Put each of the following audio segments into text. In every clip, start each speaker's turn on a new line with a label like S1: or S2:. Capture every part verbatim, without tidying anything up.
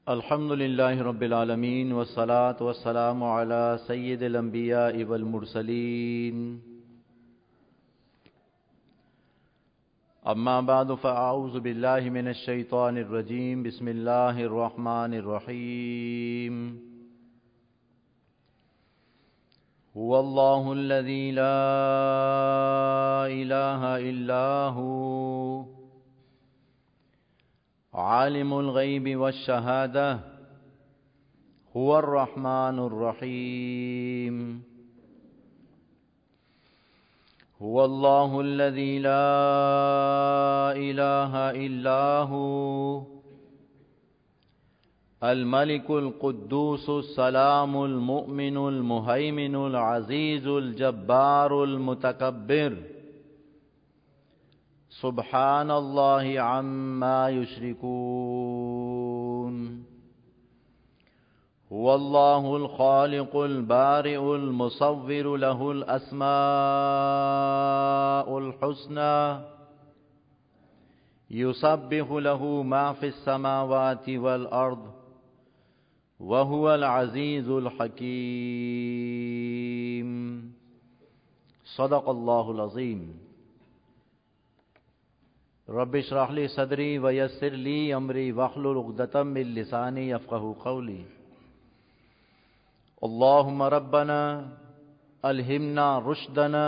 S1: الحمد للہ رب العالمین والصلاة والسلام علی سید الانبیاء والمرسلین اما بعد فاعوذ باللہ من الشیطان الرجیم بسم اللہ الرحمن الرحیم هو اللہ الذی لا الہ الا هو عالم الغیب والشہادہ هو الرحمن الرحیم هو اللہ الذی لا الہ الا هو الملک القدوس السلام المؤمن المہیمن العزیز الجبار المتکبر سبحان اللہ عما یشرکون هو اللہ الخالق البارئ المصور له الاسماء الحسنى یسبح له ما فی السماوات والارض وهو العزیز الحکیم صدق اللہ العظیم رب اشرح لی صدری ویسر لی امری واحلل عقدۃ من لسانی یفقهوا قولی اللهم ربنا الہمنا رشدنا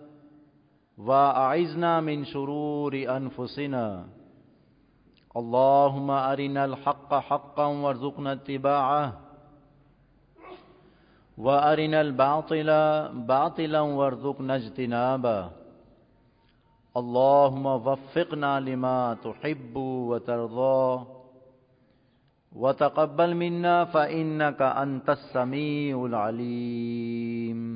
S1: واعذنا من شرور انفسنا اللهم ارنا الحق حقا وارزقنا اتباعه وارنا الباطل باطلا وارزقنا اجتنابه اللهم وفقنا لما تحب وترضى وتقبل منا فإنك أنت السميع العليم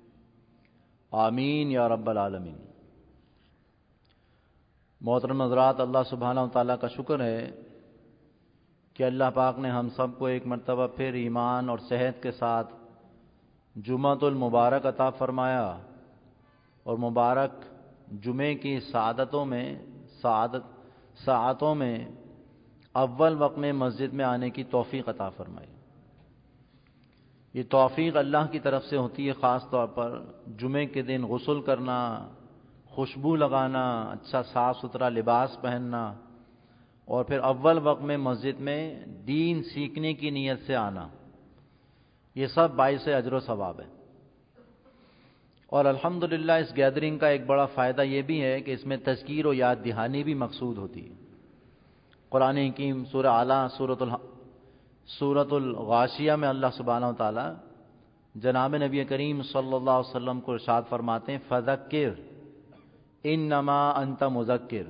S1: آمین یا رب العالمین۔ محترم حضرات، اللہ سبحانہ و تعالیٰ کا شکر ہے کہ اللہ پاک نے ہم سب کو ایک مرتبہ پھر ایمان اور صحت کے ساتھ جمعۃ المبارک عطا فرمایا، اور مبارک جمعے کی سعادتوں میں سعادت ساعتوں میں اول وقت میں مسجد میں آنے کی توفیق عطا فرمائی۔ یہ توفیق اللہ کی طرف سے ہوتی ہے، خاص طور پر جمعے کے دن غسل کرنا، خوشبو لگانا، اچھا صاف ستھرا لباس پہننا، اور پھر اول وقت میں مسجد میں دین سیکھنے کی نیت سے آنا، یہ سب باعث اجر و ثواب ہے۔ اور الحمدللہ اس گیدرنگ کا ایک بڑا فائدہ یہ بھی ہے کہ اس میں تذکیر و یاد دہانی بھی مقصود ہوتی ہے۔ قرآن حکیم سورہ اعلیٰ سورۃ الح سورۃ الغاشیہ میں اللہ سبحانہ و تعالی جناب نبی کریم صلی اللہ علیہ وسلم کو ارشاد فرماتے ہیں فذکر انما انت مذکر،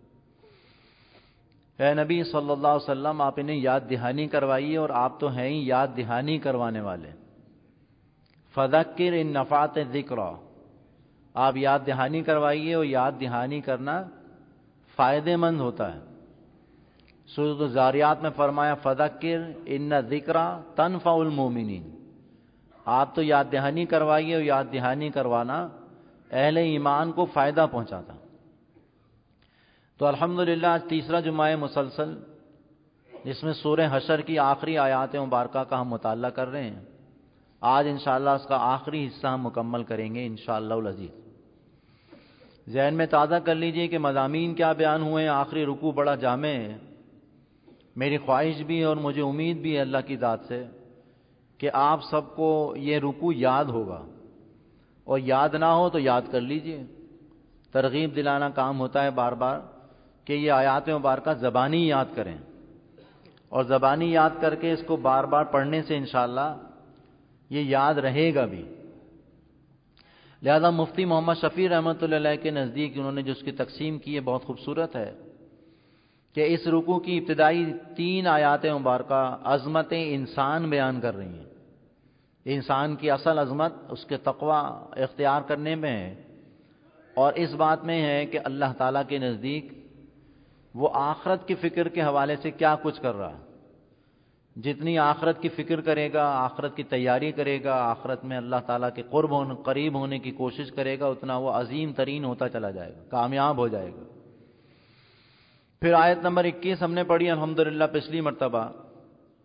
S1: اے نبی صلی اللہ علیہ وسلم آپ انہیں یاد دہانی کروائیے، اور آپ تو ہیں ہی یاد دہانی کروانے والے۔ فذکر ان نفعت الذکریٰ، آپ یاد دہانی کروائیے، اور یاد دہانی کرنا فائدہ مند ہوتا ہے۔ سورۃ الذاریات میں فرمایا فذکر ان الذکریٰ تنفع المؤمنین، آپ تو یاد دہانی کروائیے، اور یاد دہانی کروانا اہل ایمان کو فائدہ پہنچاتا۔ تو الحمدللہ آج تیسرا جمعہ ہے مسلسل جس میں سورہ حشر کی آخری آیات مبارکہ کا ہم مطالعہ کر رہے ہیں۔ آج انشاءاللہ اس کا آخری حصہ ہم مکمل کریں گے انشاءاللہ العزیز۔ ذہن میں تازہ کر لیجئے کہ مضامین کیا بیان ہوئے ہیں۔ آخری رکوع بڑا جامع ہے۔ میری خواہش بھی ہے اور مجھے امید بھی ہے اللہ کی ذات سے کہ آپ سب کو یہ رکوع یاد ہوگا، اور یاد نہ ہو تو یاد کر لیجئے۔ ترغیب دلانا کام ہوتا ہے بار بار کہ یہ آیات مبارکہ زبانی یاد کریں، اور زبانی یاد کر کے اس کو بار بار پڑھنے سے انشاءاللہ یہ یاد رہے گا بھی۔ لہذا مفتی محمد شفیع رحمۃ اللہ علیہ کے نزدیک انہوں نے جو اس کی تقسیم کی ہے بہت خوبصورت ہے کہ اس رکوع کی ابتدائی تین آیات مبارکہ عظمت انسان بیان کر رہی ہیں۔ انسان کی اصل عظمت اس کے تقوی اختیار کرنے میں ہے، اور اس بات میں ہے کہ اللہ تعالیٰ کے نزدیک وہ آخرت کی فکر کے حوالے سے کیا کچھ کر رہا ہے۔ جتنی آخرت کی فکر کرے گا، آخرت کی تیاری کرے گا، آخرت میں اللہ تعالیٰ کے قرب ہونے قریب ہونے کی کوشش کرے گا، اتنا وہ عظیم ترین ہوتا چلا جائے گا، کامیاب ہو جائے گا۔ پھر آیت نمبر اکیس ہم نے پڑھی الحمدللہ پچھلی مرتبہ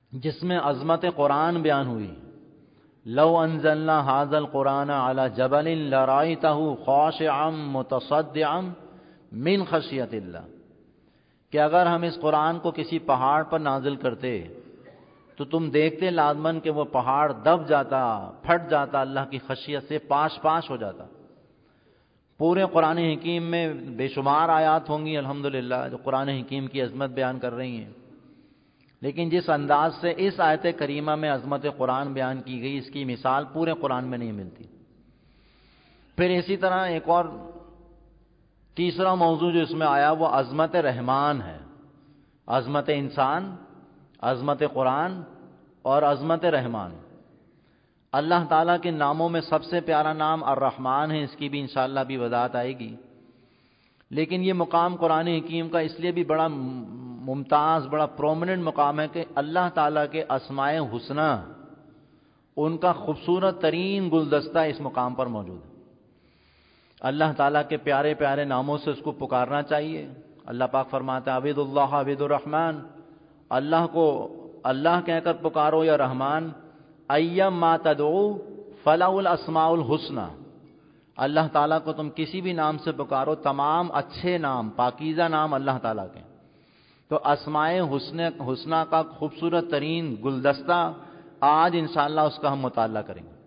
S1: جس میں عظمت قرآن بیان ہوئی. لو انزلنا هذا القرآن على جبل لرأيته خاشعا متصدعا من خشیت اللہ، کہ اگر ہم اس قرآن کو کسی پہاڑ پر نازل کرتے تو تم دیکھتے لازمن کہ وہ پہاڑ دب جاتا، پھٹ جاتا، اللہ کی خشیت سے پاش پاش ہو جاتا. پورے قرآن حکیم میں بے شمار آیات ہوں گی الحمدللہ جو قرآن حکیم کی عظمت بیان کر رہی ہیں، لیکن جس انداز سے اس آیت کریمہ میں عظمت قرآن بیان کی گئی، اس کی مثال پورے قرآن میں نہیں ملتی. پھر اسی طرح ایک اور تیسرا موضوع جو اس میں آیا وہ عظمت رحمان ہے. عظمت انسان، عظمت قرآن اور عظمت رحمان. اللہ تعالیٰ کے ناموں میں سب سے پیارا نام الرحمن ہے، اس کی بھی انشاءاللہ بھی وضاحت آئے گی. لیکن یہ مقام قرآن حکیم کا اس لیے بھی بڑا ممتاز، بڑا پرومیننٹ مقام ہے کہ اللہ تعالیٰ کے اسماء حسنی، ان کا خوبصورت ترین گلدستہ اس مقام پر موجود ہے. اللہ تعالیٰ کے پیارے پیارے ناموں سے اس کو پکارنا چاہیے. اللہ پاک فرماتا ہے عبید اللہ عبید الرحمن، اللہ کو اللہ کہہ کر پکارو یا رحمان. ایم ما تدعو فلہ الاسماء الحسنی، اللہ تعالیٰ کو تم کسی بھی نام سے پکارو، تمام اچھے نام، پاکیزہ نام اللہ تعالیٰ کے. تو اسماء حسن حسنہ کا خوبصورت ترین گلدستہ آج انشاءاللہ اس کا ہم مطالعہ کریں گے.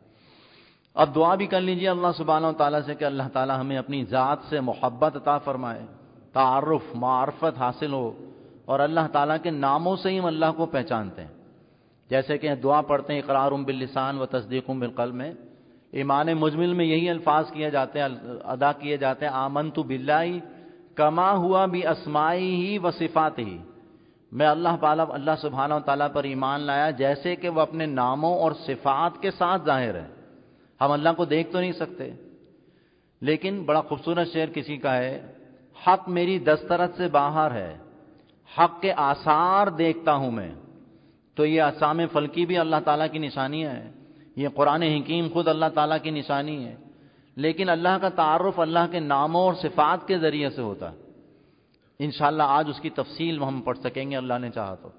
S1: اب دعا بھی کر لیجئے اللہ سبحانہ و تعالیٰ سے کہ اللہ تعالیٰ ہمیں اپنی ذات سے محبت عطا فرمائے، تعارف معرفت حاصل ہو، اور اللہ تعالیٰ کے ناموں سے ہی ہم اللہ کو پہچانتے ہیں. جیسے کہ دعا پڑھتے ہیں اقرار باللسان و تصدیق بالقلب میں، ایمان مجمل میں یہی الفاظ کیے جاتے ہیں، ادا کیے جاتے ہیں. آمنت باللہ کما ہوا باسمائہ و صفاتہ، میں اللہ تعالیٰ اللہ سبحانہ و تعالیٰ پر ایمان لایا جیسے کہ وہ اپنے ناموں اور صفات کے ساتھ ظاہر ہے. ہم اللہ کو دیکھ تو نہیں سکتے، لیکن بڑا خوبصورت شعر کسی کا ہے، حق میری دسترس سے باہر ہے، حق کے آثار دیکھتا ہوں میں. تو یہ اسام فلکی بھی اللہ تعالیٰ کی نشانی ہے، یہ قرآن حکیم خود اللہ تعالیٰ کی نشانی ہے. لیکن اللہ کا تعارف اللہ کے ناموں اور صفات کے ذریعے سے ہوتا ہے. انشاءاللہ آج اس کی تفصیل ہم پڑھ سکیں گے اللہ نے چاہا تو.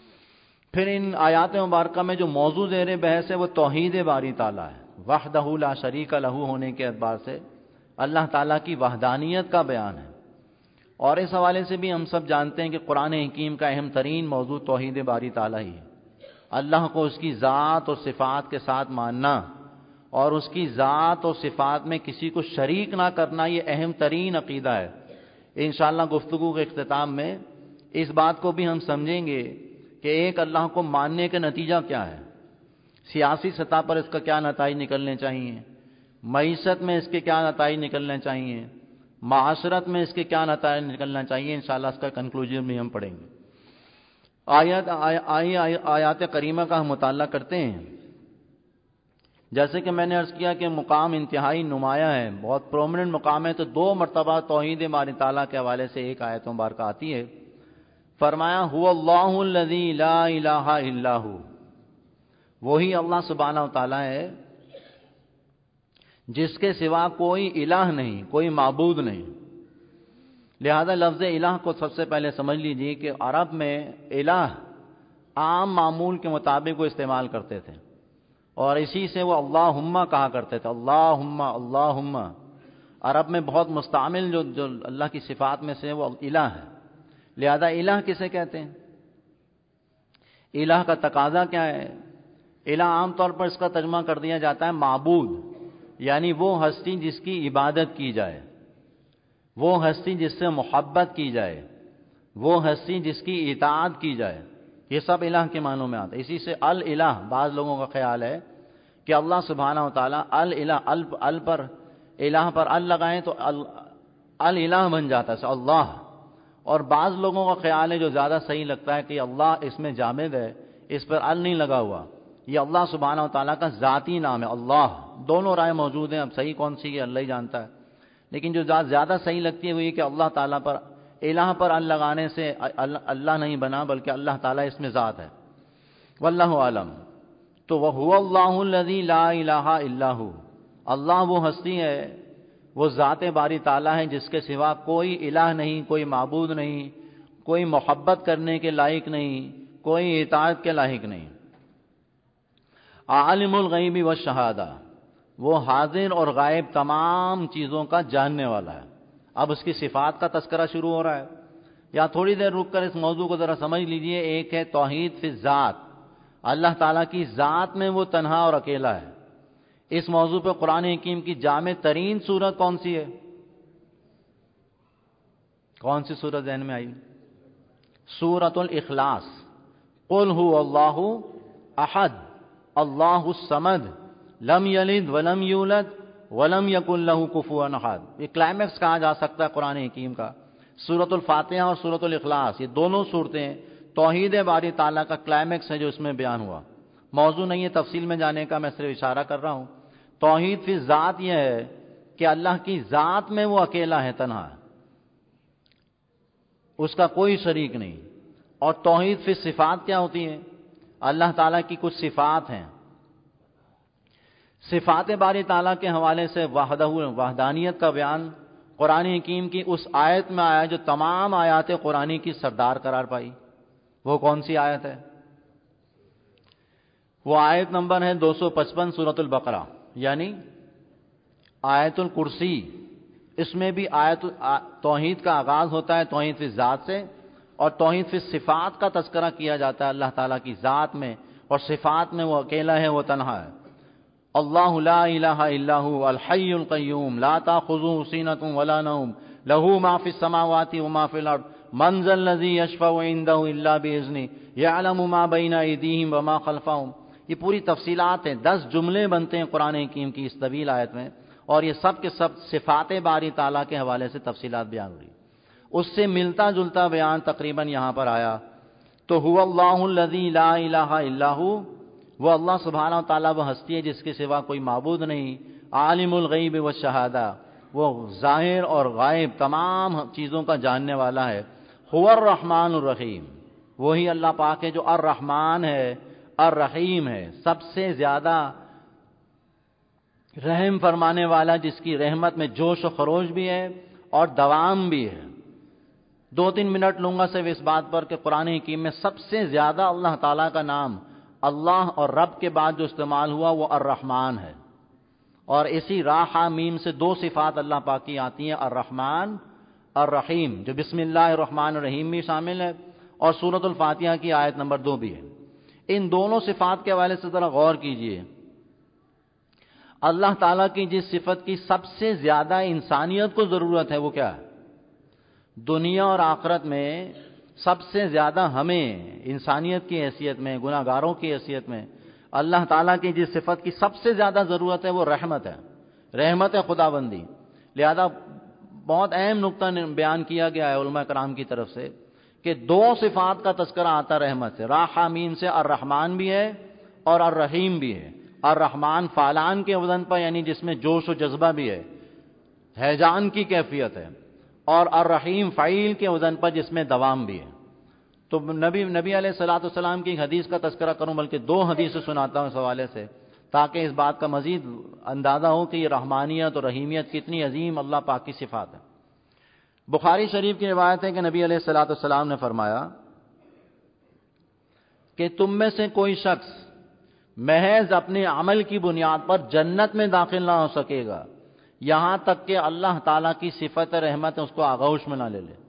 S1: پھر ان آیات مبارکہ میں جو موضوع زیر بحث ہے وہ توحید باری تعالیٰ ہے، وحدہ لا شریک لہ ہونے کے اعتبار سے اللہ تعالیٰ کی وحدانیت کا بیان ہے. اور اس حوالے سے بھی ہم سب جانتے ہیں کہ قرآن حکیم کا اہم ترین موضوع توحید باری تعالیٰ ہی ہے. اللہ کو اس کی ذات اور صفات کے ساتھ ماننا اور اس کی ذات اور صفات میں کسی کو شریک نہ کرنا، یہ اہم ترین عقیدہ ہے. انشاءاللہ گفتگو کے اختتام میں اس بات کو بھی ہم سمجھیں گے کہ ایک اللہ کو ماننے کا نتیجہ کیا ہے، سیاسی سطح پر اس کا کیا نتائج نکلنے چاہیے، معیشت میں اس کے کیا نتائج نکلنے چاہیے، معاشرت میں اس کے کیا نتائج نکلنا چاہیے. انشاءاللہ اس کا کنکلوژن بھی ہم پڑھیں گے. آیات آئی آیات کریمہ کا ہم مطالعہ کرتے ہیں. جیسے کہ میں نے عرض کیا کہ مقام انتہائی نمایاں ہے، بہت پرومیننٹ مقام ہے. تو دو مرتبہ توحید باری تعالیٰ کے حوالے سے ایک آیت مبارکہ آتی ہے. فرمایا هو اللہ الذی لا الہ الا ہو، وہی اللہ سبحانہ و تعالیٰ ہے جس کے سوا کوئی الہ نہیں، کوئی معبود نہیں. لہذا لفظ الہ کو سب سے پہلے سمجھ لیجیے کہ عرب میں الہ عام معمول کے مطابق وہ استعمال کرتے تھے، اور اسی سے وہ اللہم کہا کرتے تھے. اللہم اللہم عرب میں بہت مستعمل جو جو اللہ کی صفات میں سے وہ الہ ہے. لہذا الہ کسے کہتے ہیں؟ الہ کا تقاضا کیا ہے؟ الہ عام طور پر اس کا ترجمہ کر دیا جاتا ہے معبود، یعنی وہ ہستی جس کی عبادت کی جائے، وہ ہستی جس سے محبت کی جائے، وہ ہستی جس کی اطاعت کی جائے. یہ سب الہ کے معنوں میں آتا ہے. اسی سے الالہ، بعض لوگوں کا خیال ہے کہ اللہ سبحانہ و تعالیٰ الالہ ال ال پر الہ پر ال لگائیں تو الالہ بن جاتا ہے اللہ. اور بعض لوگوں کا خیال ہے جو زیادہ صحیح لگتا ہے کہ اللہ اس میں جامد ہے، اس پر ال نہیں لگا ہوا، یہ اللہ سبحانہ و تعالیٰ کا ذاتی نام ہے اللہ. دونوں رائے موجود ہیں، اب صحیح کون سی ہے اللہ ہی جانتا ہے. لیکن جو زیادہ صحیح لگتی ہے وہ یہ کہ اللہ تعالیٰ پر الہ پر ال لگانے سے اللہ نہیں بنا بلکہ اللہ تعالیٰ اس میں ذات ہے. واللہ عالم. تو وہ اللہ الذی لا الہ الا ہو، اللہ وہ ہستی ہے، وہ ذات باری تعالیٰ ہے جس کے سوا کوئی الہ نہیں، کوئی معبود نہیں، کوئی محبت کرنے کے لائق نہیں، کوئی اطاعت کے لاحق نہیں۔ عالم الغیب والشہادہ، وہ حاضر اور غائب تمام چیزوں کا جاننے والا ہے۔ اب اس کی صفات کا تذکرہ شروع ہو رہا ہے۔ یا تھوڑی دیر رک کر اس موضوع کو ذرا سمجھ لیجئے۔ ایک ہے توحید فی الذات، اللہ تعالیٰ کی ذات میں وہ تنہا اور اکیلا ہے۔ اس موضوع پہ قرآن حکیم کی جامع ترین سورت کون سی ہے؟ کون سی سورت ذہن میں آئی؟ سورۃ الاخلاص۔ قل هو اللہ احد اللہ الصمد لم یلد ولم یولد ولم یکن لہ کفوا احد۔ یہ کلائمیکس کہا جا سکتا ہے قرآن حکیم کا۔ سورۃ الفاتحہ اور سورۃ الاخلاص، یہ دونوں صورتیں توحید باری تعالیٰ کا کلائمیکس ہے جو اس میں بیان ہوا۔ موضوع نہیں ہے تفصیل میں جانے کا، میں صرف اشارہ کر رہا ہوں۔ توحید فی ذات یہ ہے کہ اللہ کی ذات میں وہ اکیلا ہے، تنہا ہے، اس کا کوئی شریک نہیں۔ اور توحید فی صفات کیا ہوتی ہے؟ اللہ تعالیٰ کی کچھ صفات ہیں۔ صفات باری تعالیٰ کے حوالے سے وحدہ وحدانیت کا بیان قرآن حکیم کی اس آیت میں آیا جو تمام آیات قرآنی کی سردار قرار پائی۔ وہ کون سی آیت ہے؟ وہ آیت نمبر ہے دو سو پچپن سورۃ البقرہ، یعنی آیت الکرسی۔ اس میں بھی آیت توحید کا آغاز ہوتا ہے توحید فی ذات سے، اور توحید فی صفات کا تذکرہ کیا جاتا ہے اللہ تعالیٰ کی ذات میں اور صفات میں۔ وہ اکیلا ہے، وہ تنہا ہے۔ اللہ لا الہ الا هو الحی القیوم لا تاخذہ سینۃ ولا نوم لہ ما فی السماوات وما فی الارض من ذا الذی یشفع عندہ الا باذنہ یعلم ما بین ایدیہم وما خلفہم۔ یہ پوری تفصیلات ہیں، دس جملے بنتے ہیں قرآن حکیم کی اس طویل آیت میں، اور یہ سب کے سب صفات باری تعالیٰ کے حوالے سے تفصیلات بیان ہوئی۔ اس سے ملتا جلتا بیان تقریباً یہاں پر آیا تو هو اللہ الذی لا الہ الا هو، وہ اللہ سبحانہ و تعالیٰ وہ ہستی ہے جس کے سوا کوئی معبود نہیں۔ عالم الغیب والشہادہ، وہ ظاہر اور غائب تمام چیزوں کا جاننے والا ہے۔ هو الرحمن الرحیم، وہی اللہ پاک ہے جو الرحمن ہے، الرحیم ہے، سب سے زیادہ رحم فرمانے والا، جس کی رحمت میں جوش و خروش بھی ہے اور دوام بھی ہے۔ دو تین منٹ لوں گا صرف اس بات پر کہ قرآن حکیم میں سب سے زیادہ اللہ تعالیٰ کا نام اللہ اور رب کے بعد جو استعمال ہوا وہ الرحمن ہے، اور اسی راہ میم سے دو صفات اللہ پاک کی آتی ہیں، الرحمن الرحیم، جو بسم اللہ الرحمن الرحیم بھی شامل ہے اور سورۃ الفاتحہ کی آیت نمبر دو بھی ہے۔ ان دونوں صفات کے حوالے سے ذرا غور کیجئے۔ اللہ تعالیٰ کی جس صفت کی سب سے زیادہ انسانیت کو ضرورت ہے وہ کیا ہے؟ دنیا اور آخرت میں سب سے زیادہ ہمیں انسانیت کی حیثیت میں، گناہ گاروں کی حیثیت میں اللہ تعالیٰ کی جس صفت کی سب سے زیادہ ضرورت ہے وہ رحمت ہے، رحمت ہے خدا بندی۔ لہذا بہت اہم نقطہ بیان کیا گیا ہے علماء کرام کی طرف سے کہ دو صفات کا تذکرہ آتا رحمت سے، را حامیم سے الرحمن بھی ہے اور الرحیم بھی ہے۔ الرحمن فعلان کے وزن پر، یعنی جس میں جوش و جذبہ بھی ہے، ہیجان کی کیفیت ہے، اور الرحیم فعیل کے وزن پر جس میں دوام بھی ہے۔ تو نبی نبی علیہ الصلوۃ والسلام کی حدیث کا تذکرہ کروں، بلکہ دو حدیثیں سناتا ہوں اس حوالے سے تاکہ اس بات کا مزید اندازہ ہو کہ یہ رحمانیت اور رحیمیت کتنی عظیم اللہ پاک کی صفات ہے۔ بخاری شریف کی روایت ہے کہ نبی علیہ الصلوۃ والسلام نے فرمایا کہ تم میں سے کوئی شخص محض اپنے عمل کی بنیاد پر جنت میں داخل نہ ہو سکے گا یہاں تک کہ اللہ تعالیٰ کی صفت رحمت اس کو آغوش میں نہ لے لے۔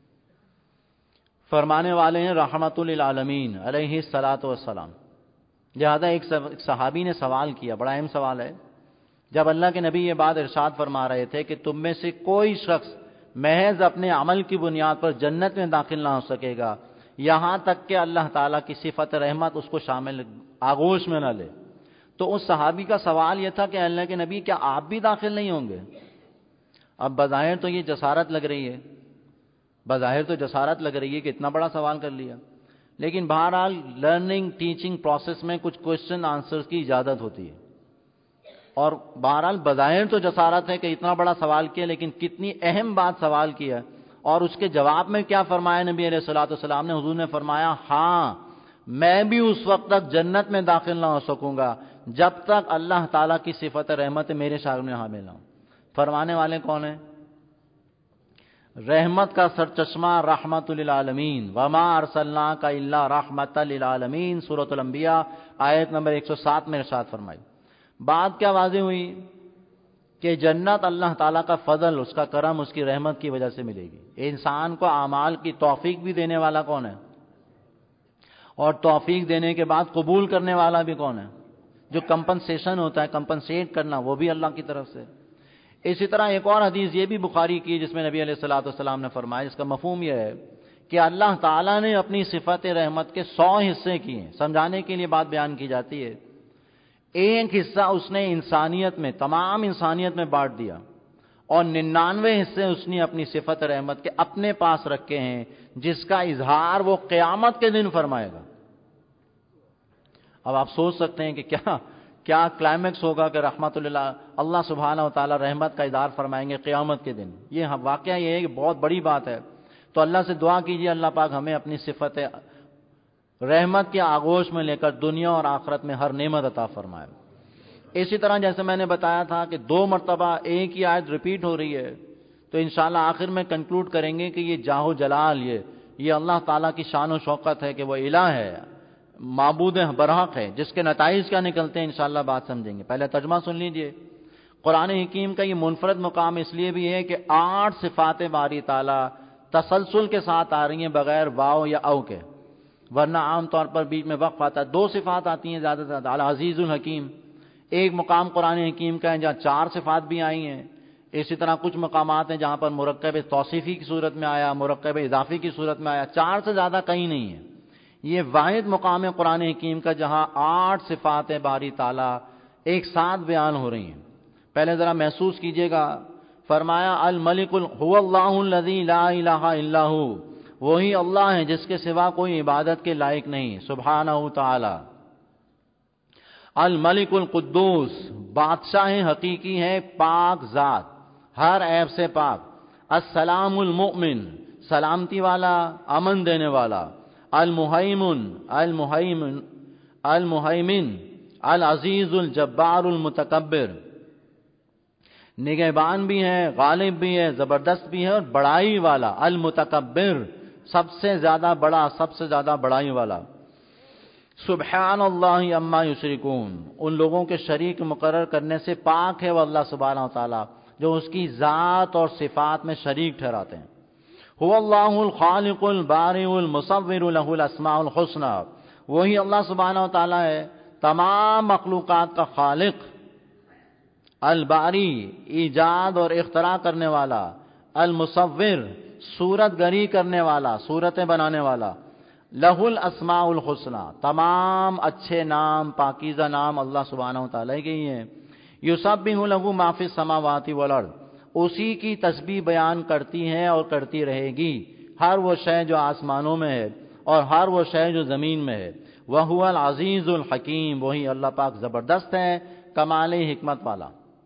S1: فرمانے والے ہیں رحمت للعالمین علیہ الصلاۃ والسلام۔ لہذا ایک صحابی نے سوال کیا، بڑا اہم سوال ہے، جب اللہ کے نبی یہ بات ارشاد فرما رہے تھے کہ تم میں سے کوئی شخص محض اپنے عمل کی بنیاد پر جنت میں داخل نہ ہو سکے گا یہاں تک کہ اللہ تعالیٰ کی صفت رحمت اس کو شامل آغوش میں نہ لے، تو اس صحابی کا سوال یہ تھا کہ اللہ کے نبی کیا آپ بھی داخل نہیں ہوں گے؟ اب بظاہر تو یہ جسارت لگ رہی ہے، بظاہر تو جسارت لگ رہی ہے کہ اتنا بڑا سوال کر لیا، لیکن بہرحال لرننگ ٹیچنگ پروسیس میں کچھ کوشچن آنسرز کی اجازت ہوتی ہے، اور بہرحال بظاہر تو جسارت ہے کہ اتنا بڑا سوال کیا، لیکن کتنی اہم بات سوال کیا، اور اس کے جواب میں کیا فرمایا نبی علیہ الصلوۃ والسلام نے؟ حضور نے فرمایا ہاں میں بھی اس وقت تک جنت میں داخل نہ ہو سکوں گا جب تک اللہ تعالیٰ کی صفت رحمت میرے سامنے حامل نہ ہو۔ فرمانے والے کون ہیں؟ رحمت کا سرچشمہ رحمت للعالمین، وما ارسلناک الا رحمت للعالمین، سورۃ الانبیاء آیت نمبر ایک سو سات میں ارشاد فرمائی۔ بات کیا واضح ہوئی کہ جنت اللہ تعالیٰ کا فضل، اس کا کرم، اس کی رحمت کی وجہ سے ملے گی۔ انسان کو اعمال کی توفیق بھی دینے والا کون ہے؟ اور توفیق دینے کے بعد قبول کرنے والا بھی کون ہے؟ جو کمپنسیشن ہوتا ہے، کمپنسیٹ کرنا، وہ بھی اللہ کی طرف سے۔ اسی طرح ایک اور حدیث یہ بھی بخاری کی جس میں نبی علیہ الصلوۃ والسلام نے فرمایا، اس کا مفہوم یہ ہے کہ اللہ تعالیٰ نے اپنی صفت رحمت کے سو حصے کیے ہیں۔ سمجھانے کے لیے بات بیان کی جاتی ہے، ایک حصہ اس نے انسانیت میں، تمام انسانیت میں بانٹ دیا، اور ننانوے حصے اس نے اپنی صفت رحمت کے اپنے پاس رکھے ہیں، جس کا اظہار وہ قیامت کے دن فرمائے گا۔ اب آپ سوچ سکتے ہیں کہ کیا کیا کلائمیکس ہوگا کہ رحمت اللہ اللہ سبحانہ و تعالی رحمت کا اظہار فرمائیں گے قیامت کے دن۔ یہ واقعہ یہ ہے کہ بہت بڑی بات ہے، تو اللہ سے دعا کیجیے اللہ پاک ہمیں اپنی صفت رحمت کے آغوش میں لے کر دنیا اور آخرت میں ہر نعمت عطا فرمائے۔ اسی طرح جیسے میں نے بتایا تھا کہ دو مرتبہ ایک ہی آیت ریپیٹ ہو رہی ہے، تو انشاءاللہ آخر میں کنکلوڈ کریں گے کہ یہ جاہ و جلال، یہ یہ اللہ تعالیٰ کی شان و شوکت ہے کہ وہ الہ ہے، معبود برحق ہے، جس کے نتائج کیا نکلتے ہیں انشاءاللہ بات سمجھیں گے۔ پہلے ترجمہ سن لیجئے۔ قرآن حکیم کا یہ منفرد مقام اس لیے بھی ہے کہ آٹھ صفات باری تعالیٰ تسلسل کے ساتھ آ رہی ہیں بغیر واو یا او کے، ورنہ عام طور پر بیچ میں وقف آتا ہے، دو صفات آتی ہیں زیادہ سے زیادہ، العزیز الحکیم۔ ایک مقام قرآن حکیم کا ہے جہاں چار صفات بھی آئی ہیں۔ اسی طرح کچھ مقامات ہیں جہاں پر مرکب توصیفی کی صورت میں آیا، مرکب اضافی کی صورت میں آیا، چار سے زیادہ کہیں نہیں ہے۔ یہ واحد مقام قرآن حکیم کا جہاں آٹھ صفات باری تعالیٰ ایک ساتھ بیان ہو رہی ہیں۔ پہلے ذرا محسوس کیجئے گا، فرمایا الملک هو اللہ الذی لا الہ الا ہو، وہی اللہ ہے جس کے سوا کوئی عبادت کے لائق نہیں، سبحانہ تعالی۔ الملک القدوس، بادشاہ حقیقی ہے، پاک ذات، ہر عیب سے پاک۔ السلام المؤمن، سلامتی والا، امن دینے والا۔ المہیمن المہیمن المہیمن العزیز الجبار المتکبر، نگہبان بھی ہے، غالب بھی ہے، زبردست بھی ہے اور بڑائی والا۔ المتکبر، سب سے زیادہ بڑا، سب سے زیادہ بڑائی والا۔ سبحان اللہ عما یشرکون، ان لوگوں کے شریک مقرر کرنے سے پاک ہے وہ اللہ سبحانہ و تعالی جو اس کی ذات اور صفات میں شریک ٹھہراتے ہیں۔ هو اللہ الخالق البارئ المصور له الاسماء الحسنى، وہی اللہ سبحانہ و تعالی ہے تمام مخلوقات کا خالق، الباری، ایجاد اور اختراع کرنے والا، المصور، صورت گری کرنے والا، صورتیں بنانے والا، لہ الاسماء الحسنى، تمام اچھے نام، پاکیزہ نام اللہ سبحانہ و تعالی کے ہی ہیں۔ یسبح لہ ما فی السماوات والارض، اسی کی تسبیح بیان کرتی ہے اور کرتی رہے گی ہر وہ شے جو آسمانوں میں ہے اور ہر وہ شے جو زمین میں ہے۔ وہو العزیز الحکیم، وہی اللہ پاک زبردست ہے، کمال حکمت والا۔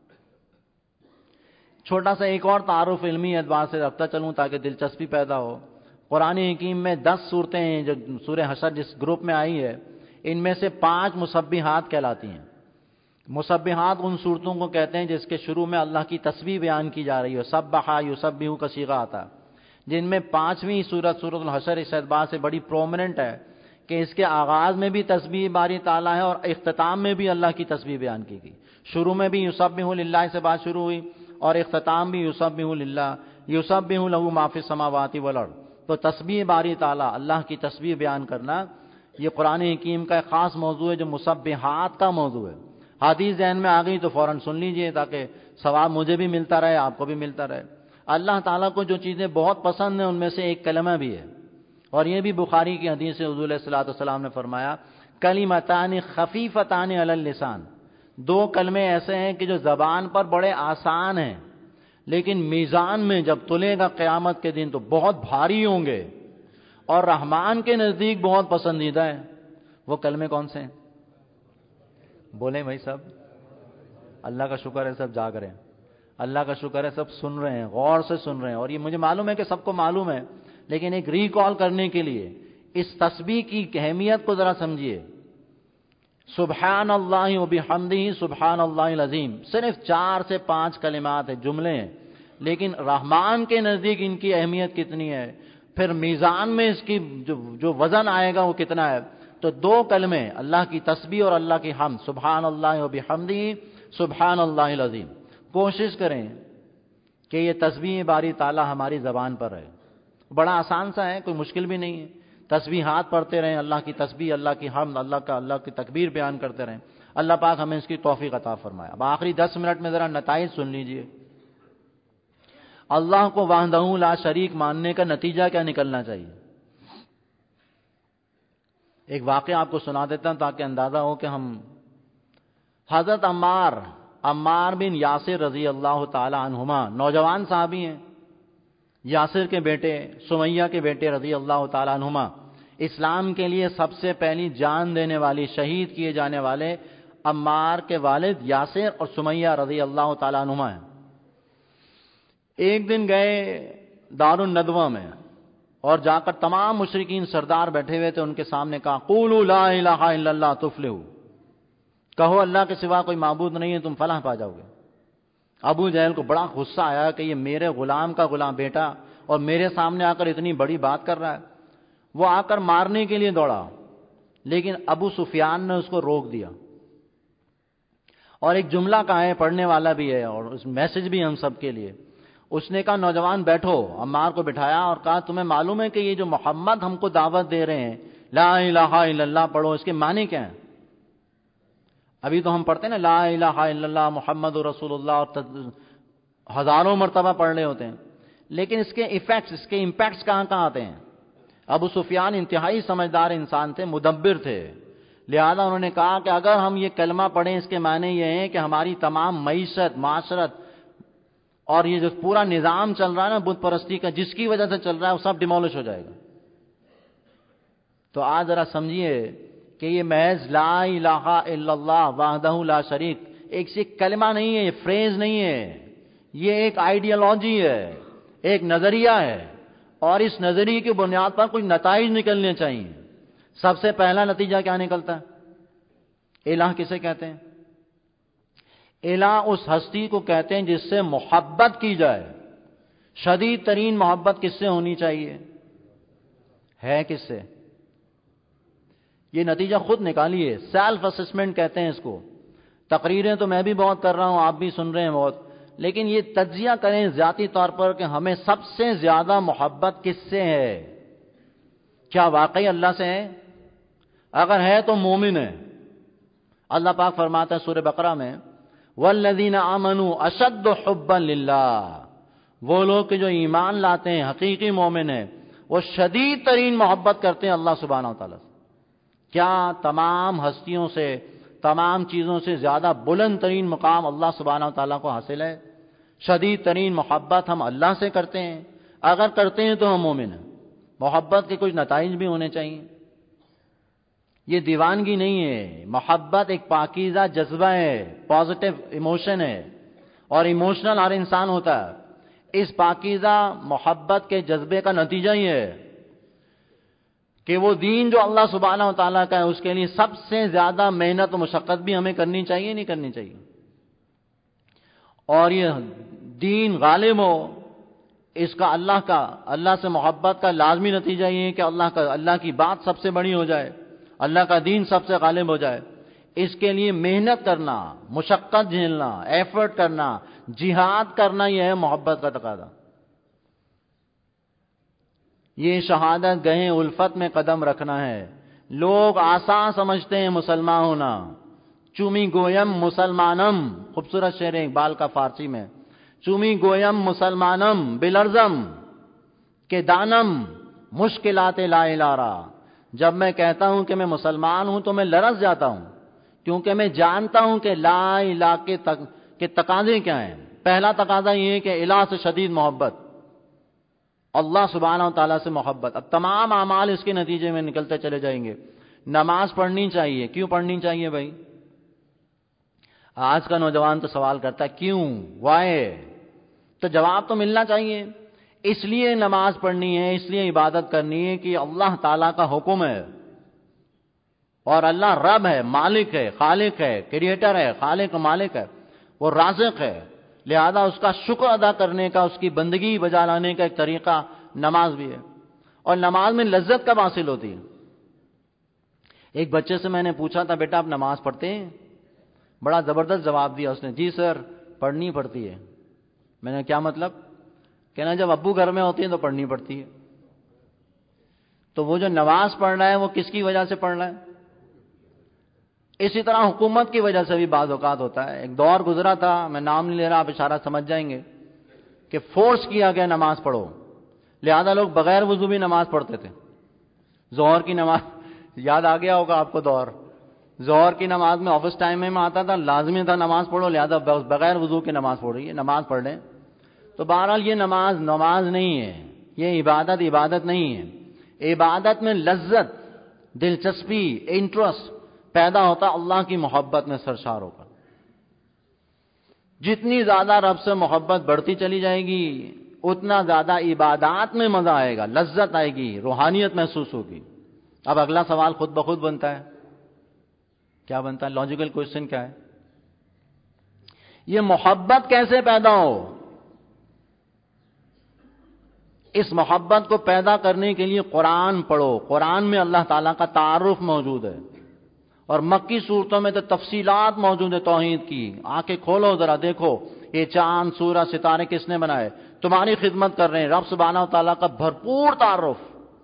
S1: چھوٹا سا ایک اور تعارف علمی اعتبار سے رکھتا چلوں تاکہ دلچسپی پیدا ہو۔ قرآن حکیم میں دس صورتیں ہیں جو سورہ حشر جس گروپ میں آئی ہے، ان میں سے پانچ مسبحات کہلاتی ہیں۔ مسبحات ان صورتوں کو کہتے ہیں جس کے شروع میں اللہ کی تسبیح بیان کی جا رہی ہے، سبح یسبح کا صیغہ آتا ہے، جن میں پانچویں صورت سورۃ الحشر اس اعتبار سے بڑی پرومیننٹ ہے کہ اس کے آغاز میں بھی تسبیح باری تعالیٰ ہے اور اختتام میں بھی اللہ کی تسبیح بیان کی گئی۔ شروع میں بھی یسبح للہ سے بات شروع ہوئی اور اختتام بھی یسبح للہ، یسبح لہ ما فی السماوات والارض۔ تو تسبیح باری تعالیٰ، اللہ کی تسبیح بیان کرنا، یہ قرآن حکیم کا ایک خاص موضوع ہے جو مسبحات کا موضوع ہے۔ حدیث ذہن میں آ گئی تو فوراً سن لیجئے تاکہ ثواب مجھے بھی ملتا رہے، آپ کو بھی ملتا رہے۔ اللہ تعالیٰ کو جو چیزیں بہت پسند ہیں ان میں سے ایک کلمہ بھی ہے، اور یہ بھی بخاری کی حدیث سے حضور علیہ الصلوۃ والسلام نے فرمایا کلمتان خفیفتان علی اللسان، دو کلمے ایسے ہیں کہ جو زبان پر بڑے آسان ہیں لیکن میزان میں جب تلے گا قیامت کے دن تو بہت بھاری ہوں گے اور رحمان کے نزدیک بہت پسندیدہ ہے۔ وہ کلمے کون سے ہیں؟ بولیں بھائی سب، اللہ کا شکر ہے سب جاگ رہے ہیں، اللہ کا شکر ہے سب سن رہے ہیں، غور سے سن رہے ہیں، اور یہ مجھے معلوم ہے کہ سب کو معلوم ہے، لیکن ایک ریکال کرنے کے لیے اس تسبیح کی اہمیت کو ذرا سمجھیے۔ سبحان اللہ و بحمدہ سبحان اللہ العظیم، صرف چار سے پانچ کلمات ہیں، جملے ہیں، لیکن رحمان کے نزدیک ان کی اہمیت کتنی ہے، پھر میزان میں اس کی جو جو وزن آئے گا وہ کتنا ہے. تو دو کلمے، اللہ کی تسبیح اور اللہ کی حمد، سبحان اللہ و بحمدہ سبحان اللہ العظیم. کوشش کریں کہ یہ تسبیح باری تعالیٰ ہماری زبان پر ہے. بڑا آسان سا ہے، کوئی مشکل بھی نہیں ہے. تسبیحات پڑھتے رہیں، اللہ کی تسبیح، اللہ کی حمد، اللہ کا اللہ کی تکبیر بیان کرتے رہیں. اللہ پاک ہمیں اس کی توفیق عطا فرمائے. اب آخری دس منٹ میں ذرا نتائج سن لیجئے. اللہ کو وحدہ لا شریک ماننے کا نتیجہ کیا نکلنا چاہیے؟ ایک واقعہ آپ کو سنا دیتا ہوں تاکہ اندازہ ہو کہ ہم حضرت عمار عمار بن یاسر رضی اللہ تعالی عنہما نوجوان صحابی ہیں. یاسر کے بیٹے، سمیہ کے بیٹے رضی اللہ تعالی عنہما، اسلام کے لیے سب سے پہلی جان دینے والی، شہید کیے جانے والے عمار کے والد یاسر اور سمیہ رضی اللہ تعالی عنہما ہیں. ایک دن گئے دار الندوہ میں اور جا کر تمام مشرکین سردار بیٹھے ہوئے تھے، ان کے سامنے کہا قولوا لا الہ الا اللہ تفلحوا، کہو اللہ کے سوا کوئی معبود نہیں ہے تم فلاح پا جاؤ گے. ابو جہل کو بڑا غصہ آیا کہ یہ میرے غلام کا غلام بیٹا اور میرے سامنے آ کر اتنی بڑی بات کر رہا ہے. وہ آ کر مارنے کے لیے دوڑا، لیکن ابو سفیان نے اس کو روک دیا. اور ایک جملہ کہا ہے، پڑھنے والا بھی ہے اور اس میسج بھی ہم سب کے لیے. اس نے کہا نوجوان بیٹھو، عمار کو بٹھایا اور کہا تمہیں معلوم ہے کہ یہ جو محمد ہم کو دعوت دے رہے ہیں لا الہ الا اللہ پڑھو، اس کے معنی کیا ہیں؟ ابھی تو ہم پڑھتے ہیں نا لا الہ الا اللہ محمد رسول اللہ، اور ہزاروں مرتبہ پڑھ رہے ہوتے ہیں، لیکن اس کے ایفیکٹس، اس کے امپیکٹس کہاں کہاں آتے ہیں؟ ابو سفیان انتہائی سمجھدار انسان تھے، مدبر تھے، لہذا انہوں نے کہا کہ اگر ہم یہ کلمہ پڑھیں اس کے معنی یہ ہیں کہ ہماری تمام معیشت، معاشرت اور یہ جو پورا نظام چل رہا ہے نا بت پرستی کا، جس کی وجہ سے چل رہا ہے، وہ سب ڈیمولش ہو جائے گا. تو آج ذرا سمجھیے کہ یہ محض لا الہ الا اللہ وحدہ لا شریک ایک سے کلمہ نہیں ہے، یہ فریز نہیں ہے، یہ ایک آئیڈیالوجی ہے، ایک نظریہ ہے، اور اس نظریے کی بنیاد پر کچھ نتائج نکلنے چاہیے. سب سے پہلا نتیجہ کیا نکلتا ہے؟ الہ کسے کہتے ہیں؟ الہ اس ہستی کو کہتے ہیں جس سے محبت کی جائے. شدید ترین محبت کس سے ہونی چاہیے؟ ہے کس سے؟ یہ نتیجہ خود نکالیے. سیلف اسسمنٹ کہتے ہیں اس کو. تقریریں تو میں بھی بہت کر رہا ہوں، آپ بھی سن رہے ہیں بہت، لیکن یہ تجزیہ کریں ذاتی طور پر کہ ہمیں سب سے زیادہ محبت کس سے ہے؟ کیا واقعی اللہ سے ہے؟ اگر ہے تو مومن ہے. اللہ پاک فرماتا ہے سورہ بقرہ میں والذین آمنوا اشد حبا للہ، وہ لوگ کہ جو ایمان لاتے ہیں، حقیقی مومن ہیں، وہ شدید ترین محبت کرتے ہیں اللہ سبحانہ وتعالی سے. کیا تمام ہستیوں سے، تمام چیزوں سے زیادہ بلند ترین مقام اللہ سبحانہ وتعالی کو حاصل ہے؟ شدید ترین محبت ہم اللہ سے کرتے ہیں. اگر کرتے ہیں تو ہم مومن ہیں. محبت کے کچھ نتائج بھی ہونے چاہیے. یہ دیوانگی نہیں ہے، محبت ایک پاکیزہ جذبہ ہے، پازیٹیو ایموشن ہے، اور ایموشنل ہر انسان ہوتا ہے. اس پاکیزہ محبت کے جذبے کا نتیجہ ہی ہے کہ وہ دین جو اللہ سبحانہ وتعالیٰ کا ہے اس کے لیے سب سے زیادہ محنت و مشقت بھی ہمیں کرنی چاہیے نہیں کرنی چاہیے. اور یہ دین غالب ہو، اس کا اللہ کا اللہ سے محبت کا لازمی نتیجہ یہ ہے کہ اللہ کا اللہ کی بات سب سے بڑی ہو جائے، اللہ کا دین سب سے غالب ہو جائے. اس کے لیے محنت کرنا، مشقت جھیلنا، ایفرٹ کرنا، جہاد کرنا، یہ ہے محبت کا تقاضا. یہ شہادت گہے الفت میں قدم رکھنا ہے. لوگ آسان سمجھتے ہیں مسلمان ہونا. چومی گویم مسلمانم، خوبصورت شعر اقبال کا فارسی میں. چومی گویم مسلمانم بلرزم کہ دانم مشکلات لا الارا. جب میں کہتا ہوں کہ میں مسلمان ہوں تو میں لرز جاتا ہوں، کیونکہ میں جانتا ہوں کہ لا الہ کے تق... کے تقاضے کیا ہیں. پہلا تقاضا یہ ہے کہ الہ سے شدید محبت، اللہ سبحانہ و تعالیٰ سے محبت. اب تمام اعمال اس کے نتیجے میں نکلتے چلے جائیں گے. نماز پڑھنی چاہیے. کیوں پڑھنی چاہیے بھائی؟ آج کا نوجوان تو سوال کرتا ہے کیوں، وائی؟ تو جواب تو ملنا چاہیے. اس لیے نماز پڑھنی ہے، اس لیے عبادت کرنی ہے کہ اللہ تعالیٰ کا حکم ہے، اور اللہ رب ہے، مالک ہے، خالق ہے، کریٹر ہے، خالق مالک ہے، وہ رازق ہے. لہذا اس کا شکر ادا کرنے کا، اس کی بندگی بجا لانے کا ایک طریقہ نماز بھی ہے. اور نماز میں لذت کب حاصل ہوتی ہے؟ ایک بچے سے میں نے پوچھا تھا بیٹا آپ نماز پڑھتے ہیں؟ بڑا زبردست جواب دیا اس نے، جی سر پڑھنی پڑتی ہے. میں نے کیا مطلب؟ کہنا جب ابو گھر میں ہوتے ہیں تو پڑھنی پڑتی ہے. تو وہ جو نماز پڑھ رہا ہے وہ کس کی وجہ سے پڑھ رہا ہے؟ اسی طرح حکومت کی وجہ سے بھی بعض اوقات ہوتا ہے. ایک دور گزرا تھا، میں نام نہیں لے رہا، آپ اشارہ سمجھ جائیں گے، کہ فورس کیا گیا نماز پڑھو، لہذا لوگ بغیر وضو بھی نماز پڑھتے تھے. ظہر کی نماز یاد آ گیا ہوگا آپ کو دور، ظہر کی نماز میں آفس ٹائم میں آتا تھا، لازمی تھا نماز پڑھو، لہذا بغیر وضو کے نماز پڑھ رہی ہے، نماز پڑھ لیں. تو بہرحال یہ نماز نماز نہیں ہے، یہ عبادت عبادت نہیں ہے. عبادت میں لذت، دلچسپی، انٹرسٹ پیدا ہوتا اللہ کی محبت میں سرشار ہوگا. جتنی زیادہ رب سے محبت بڑھتی چلی جائے گی اتنا زیادہ عبادات میں مزہ آئے گا، لذت آئے گی، روحانیت محسوس ہوگی. اب اگلا سوال خود بخود بنتا ہے، کیا بنتا ہے؟ لاجیکل کوشچن کیا ہے؟ یہ محبت کیسے پیدا ہو؟ اس محبت کو پیدا کرنے کے لیے قرآن پڑھو. قرآن میں اللہ تعالیٰ کا تعارف موجود ہے، اور مکی صورتوں میں تو تفصیلات موجود ہے توحید کی. آنکھیں کھولو ذرا دیکھو، یہ چاند سورج ستارے کس نے بنائے؟ تمہاری خدمت کر رہے ہیں. رب سبحانہ و تعالیٰ کا بھرپور تعارف.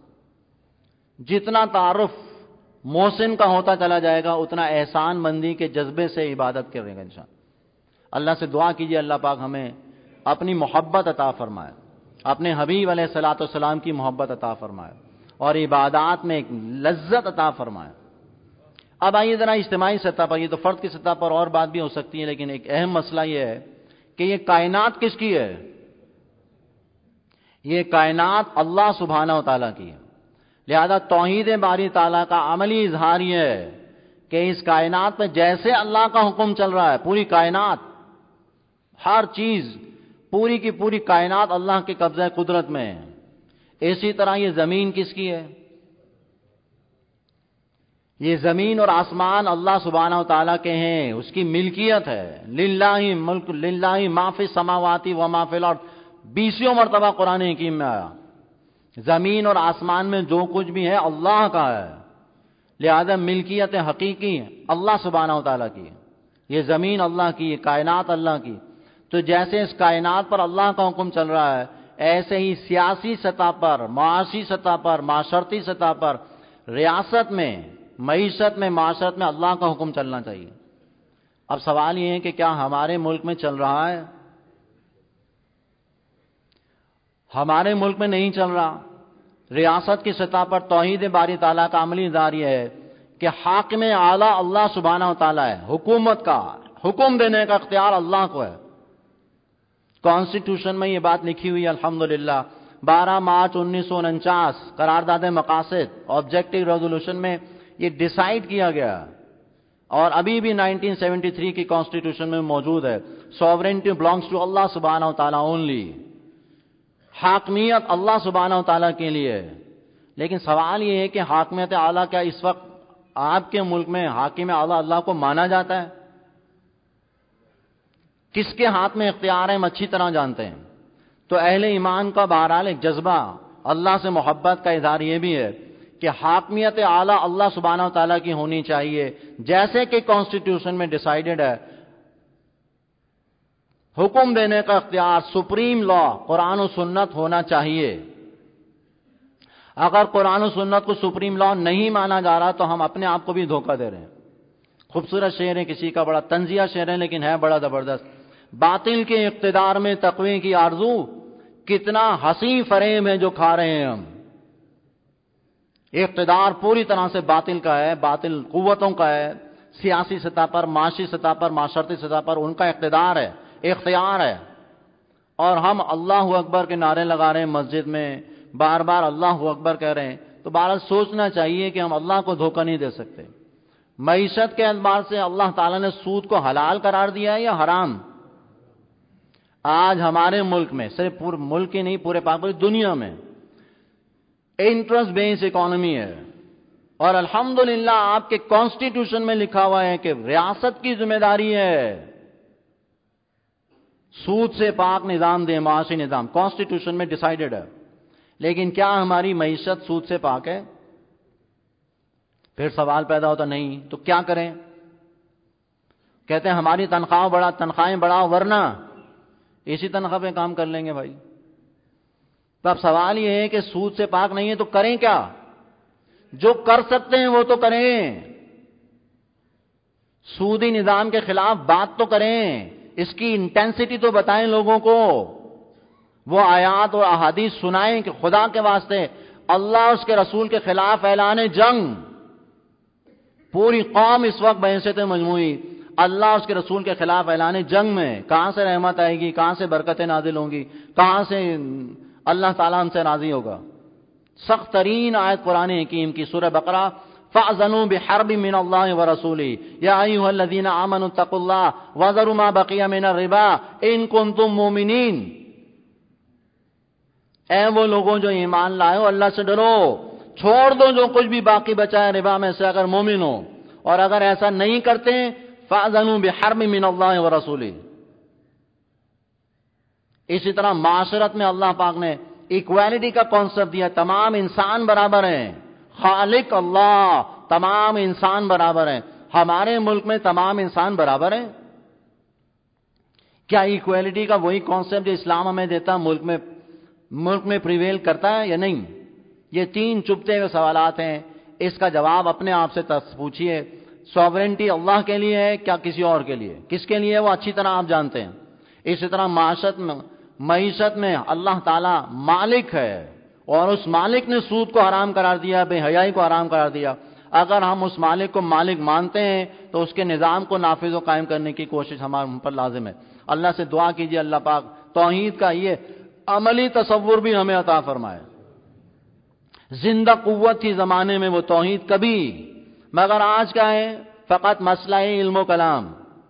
S1: جتنا تعارف محسن کا ہوتا چلا جائے گا اتنا احسان مندی کے جذبے سے عبادت کرے گا انسان. اللہ سے دعا کیجئے اللہ پاک ہمیں اپنی محبت عطا فرمائے، اپنے حبیب علیہ الصلوۃ والسلام کی محبت عطا فرمائے، اور عبادات میں ایک لذت عطا فرمائے. اب آئیے ذرا اجتماعی سطح پر، یہ تو فرد کی سطح پر اور بات بھی ہو سکتی ہے، لیکن ایک اہم مسئلہ یہ ہے کہ یہ کائنات کس کی ہے؟ یہ کائنات اللہ سبحانہ و تعالیٰ کی ہے. لہذا توحید باری تعالیٰ کا عملی اظہار یہ ہے کہ اس کائنات میں جیسے اللہ کا حکم چل رہا ہے، پوری کائنات، ہر چیز، پوری کی پوری کائنات اللہ کے قبضہ قدرت میں ہے. اسی طرح یہ زمین کس کی ہے؟ یہ زمین اور آسمان اللہ سبحانہ و تعالیٰ کے ہیں، اس کی ملکیت ہے. للہ ملک للہ ما فی السماوات و ما فی الارض، بیسیوں مرتبہ قرآن حکیم میں آیا. زمین اور آسمان میں جو کچھ بھی ہے اللہ کا ہے، لہذا ملکیت حقیقی اللہ سبحانہ و تعالیٰ کی. یہ زمین اللہ کی، یہ کائنات اللہ کی. تو جیسے اس کائنات پر اللہ کا حکم چل رہا ہے، ایسے ہی سیاسی سطح پر، معاشی سطح پر، معاشرتی سطح پر، ریاست میں، معیشت میں، معاشرت میں اللہ کا حکم چلنا چاہیے. اب سوال یہ ہے کہ کیا ہمارے ملک میں چل رہا ہے؟ ہمارے ملک میں نہیں چل رہا. ریاست کی سطح پر توحید باری تعالیٰ کا عملی اظہار یہ ہے کہ حاکم اعلیٰ اللہ سبحانہ و تعالیٰ ہے. حکومت کا حکم دینے کا اختیار اللہ کو ہے. کانسٹیٹیوشن میں یہ بات لکھی ہوئی ہے الحمدللہ. بارہ مارچ انیس سو انچاس قرارداد مقاصد آبجیکٹو ریزولوشن میں یہ ڈیسائیڈ کیا گیا، اور ابھی بھی نائنٹین سیونٹی تھری کی کانسٹیٹیوشن میں موجود ہے. سوورینٹی بلانگس ٹو اللہ سبحانہ و تعالیٰ اونلی. حاکمیت اللہ سبحانہ و تعالیٰ کے لیے. لیکن سوال یہ ہے کہ حاکمیت اعلیٰ کیا اس وقت آپ کے ملک میں حاکم اعلیٰ اللہ کو مانا جاتا ہے؟ کس کے ہاتھ میں اختیار ہے ہم اچھی طرح جانتے ہیں. تو اہل ایمان کا بہرحال ایک جذبہ اللہ سے محبت کا اظہار یہ بھی ہے کہ حاکمیت اعلیٰ اللہ سبحانہ و تعالیٰ کی ہونی چاہیے، جیسے کہ کانسٹیٹیوشن میں ڈیسائیڈڈ ہے. حکم دینے کا اختیار، سپریم لا، قرآن و سنت ہونا چاہیے. اگر قرآن و سنت کو سپریم لا نہیں مانا جا رہا تو ہم اپنے آپ کو بھی دھوکہ دے رہے ہیں. خوبصورت شعر ہے کسی کا، بڑا طنزیہ شعر ہے لیکن ہے بڑا زبردست. باطل کے اقتدار میں تقوی کی آرزو، کتنا حسین فریب ہے جو کھا رہے ہیں ہم. اقتدار پوری طرح سے باطل کا ہے، باطل قوتوں کا ہے. سیاسی سطح پر، معاشی سطح پر، معاشرتی سطح پر ان کا اقتدار ہے، اختیار ہے. اور ہم اللہ اکبر کے نعرے لگا رہے ہیں مسجد میں، بار بار اللہ اکبر کہہ رہے ہیں. تو بہرحال سوچنا چاہیے کہ ہم اللہ کو دھوکہ نہیں دے سکتے. معیشت کے اعتبار سے اللہ تعالیٰ نے سود کو حلال قرار دیا ہے یا حرام؟ آج ہمارے ملک میں، صرف پورے ملک ہی نہیں پورے پاک دنیا میں انٹرسٹ بیس اکانومی ہے. اور الحمدللہ آپ کے کانسٹیٹیوشن میں لکھا ہوا ہے کہ ریاست کی ذمہ داری ہے سود سے پاک نظام دیں، معاشی نظام کانسٹیٹیوشن میں ڈیسائیڈڈ ہے، لیکن کیا ہماری معیشت سود سے پاک ہے؟ پھر سوال پیدا ہوتا نہیں تو کیا کریں؟ کہتے ہیں ہماری تنخواہ بڑھا تنخواہیں بڑھاؤ ورنہ اسی تنخواہ پہ کام کر لیں گے بھائی۔ تو اب سوال یہ ہے کہ سود سے پاک نہیں ہے تو کریں کیا؟ جو کر سکتے ہیں وہ تو کریں، سودی نظام کے خلاف بات تو کریں، اس کی انٹینسٹی تو بتائیں لوگوں کو، وہ آیات اور احادیث سنائیں کہ خدا کے واسطے اللہ اس کے رسول کے خلاف اعلان جنگ۔ پوری قوم اس وقت بحیثیت مجموعی اللہ اس کے رسول کے خلاف اعلان جنگ میں، کہاں سے رحمت آئے گی، کہاں سے برکتیں نازل ہوں گی، کہاں سے اللہ تعالیٰ ہم سے راضی ہوگا۔ سخت ترین آیت قرآن حکیم کی سورہ بقرہ، فَأْذَنُوا بِحَرْبٍ مِّنَ اللَّهِ وَرَسُولِهِ يَا أَيُّهَا الَّذِينَ آمَنُوا اتَّقُوا اللَّهَ وَذَرُوا مَا بَقِيَ مِنَ الرِّبَا إِن كُنتُم مُّؤْمِنِينَ۔ اے وہ لوگوں جو ایمان لائے ہو، اللہ سے ڈرو، چھوڑ دو جو کچھ بھی باقی بچا ہے ربا میں سے اگر مومن ہو، اور اگر ایسا نہیں کرتے فَأْذَنُوا بِحَرْبٍ مِّنَ اللَّهِ وَرَسُولِهِ۔ اسی طرح معاشرت میں اللہ پاک نے ایکویلٹی کا کانسیپٹ دیا، تمام انسان برابر ہیں، خالق اللہ، تمام انسان برابر ہیں۔ ہمارے ملک میں تمام انسان برابر ہیں؟ کیا ایکویلٹی کا وہی کانسیپٹ جو اسلام ہمیں دیتا ملک میں ملک میں پریویل کرتا ہے یا نہیں؟ یہ تین چبھتے ہوئے سوالات ہیں، اس کا جواب اپنے آپ سے پوچھیے۔ سوورنٹی اللہ کے لیے ہے کیا کسی اور کے لیے؟ کس کے لیے وہ اچھی طرح آپ جانتے ہیں۔ اسی طرح معاشرت میں معیشت میں اللہ تعالیٰ مالک ہے، اور اس مالک نے سود کو حرام قرار دیا، بے حیائی کو حرام قرار دیا۔ اگر ہم اس مالک کو مالک مانتے ہیں تو اس کے نظام کو نافذ و قائم کرنے کی کوشش ہمارے ہم پر لازم ہے۔ اللہ سے دعا کیجیے اللہ پاک توحید کا یہ عملی تصور بھی ہمیں عطا فرمائے۔ زندہ قوت تھی زمانے میں وہ توحید کبھی، مگر آج کا ہے فقط مسئلہ علم و کلام۔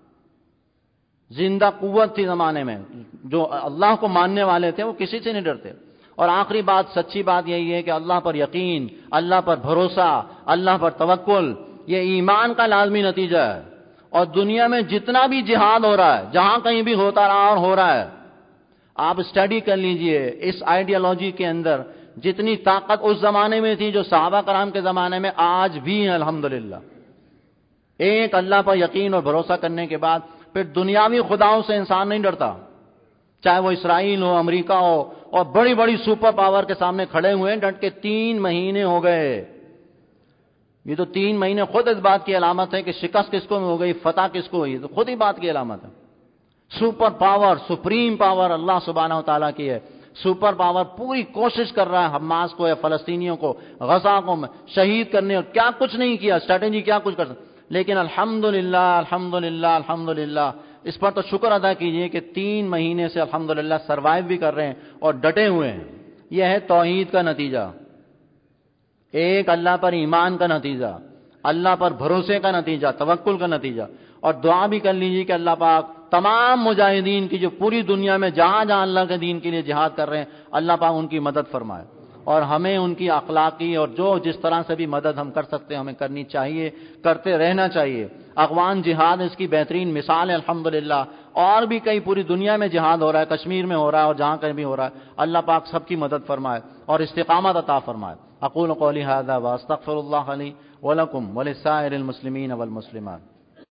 S1: زندہ قوت تھی زمانے میں، جو اللہ کو ماننے والے تھے وہ کسی سے نہیں ڈرتے۔ اور آخری بات، سچی بات یہی ہے کہ اللہ پر یقین، اللہ پر بھروسہ، اللہ پر توکل، یہ ایمان کا لازمی نتیجہ ہے۔ اور دنیا میں جتنا بھی جہاد ہو رہا ہے، جہاں کہیں بھی ہوتا رہا اور ہو رہا ہے، آپ اسٹڈی کر لیجئے اس آئیڈیالوجی کے اندر جتنی طاقت اس زمانے میں تھی جو صحابہ کرام کے زمانے میں، آج بھی ہے الحمدللہ۔ ایک اللہ پر یقین اور بھروسہ کرنے کے بعد پھر دنیاوی خداؤں سے انسان نہیں ڈرتا، چاہے وہ اسرائیل ہو، امریکہ ہو، اور بڑی بڑی سپر پاور کے سامنے کھڑے ہوئے ڈٹ کے تین مہینے ہو گئے۔ یہ تو تین مہینے خود اس بات کی علامت ہے کہ شکست کس کو ہو گئی، فتح کس کو ہوئی، تو خود ہی بات کی علامت ہے۔ سپر پاور، سپریم پاور اللہ سبحانہ و تعالیٰ کی ہے۔ سپر پاور پوری کوشش کر رہا ہے حماس کو یا فلسطینیوں کو غزہ کو شہید کرنے، اور کیا کچھ نہیں کیا، اسٹریٹجی کیا کچھ کر سکتا، لیکن الحمدللہ الحمدللہ الحمدللہ اس پر تو شکر ادا کیجئے کہ تین مہینے سے الحمدللہ سروائیو بھی کر رہے ہیں اور ڈٹے ہوئے ہیں۔ یہ ہے توحید کا نتیجہ، ایک اللہ پر ایمان کا نتیجہ، اللہ پر بھروسے کا نتیجہ، توکل کا نتیجہ۔ اور دعا بھی کر لیجئے کہ اللہ پاک تمام مجاہدین کی جو پوری دنیا میں جہاں جہاں اللہ کے دین کے لیے جہاد کر رہے ہیں، اللہ پاک ان کی مدد فرمائے، اور ہمیں ان کی اخلاقی اور جو جس طرح سے بھی مدد ہم کر سکتے ہیں ہمیں کرنی چاہیے، کرتے رہنا چاہیے۔ افغان جہاد اس کی بہترین مثال ہے الحمدللہ، اور بھی کئی پوری دنیا میں جہاد ہو رہا ہے، کشمیر میں ہو رہا ہے اور جہاں کہیں بھی ہو رہا ہے۔ اللہ پاک سب کی مدد فرمائے اور استقامت عطا فرمائے۔ اقول قولی ھذا واستغفر اللہ لی ولکم ولسائر المسلمین والمسلمات۔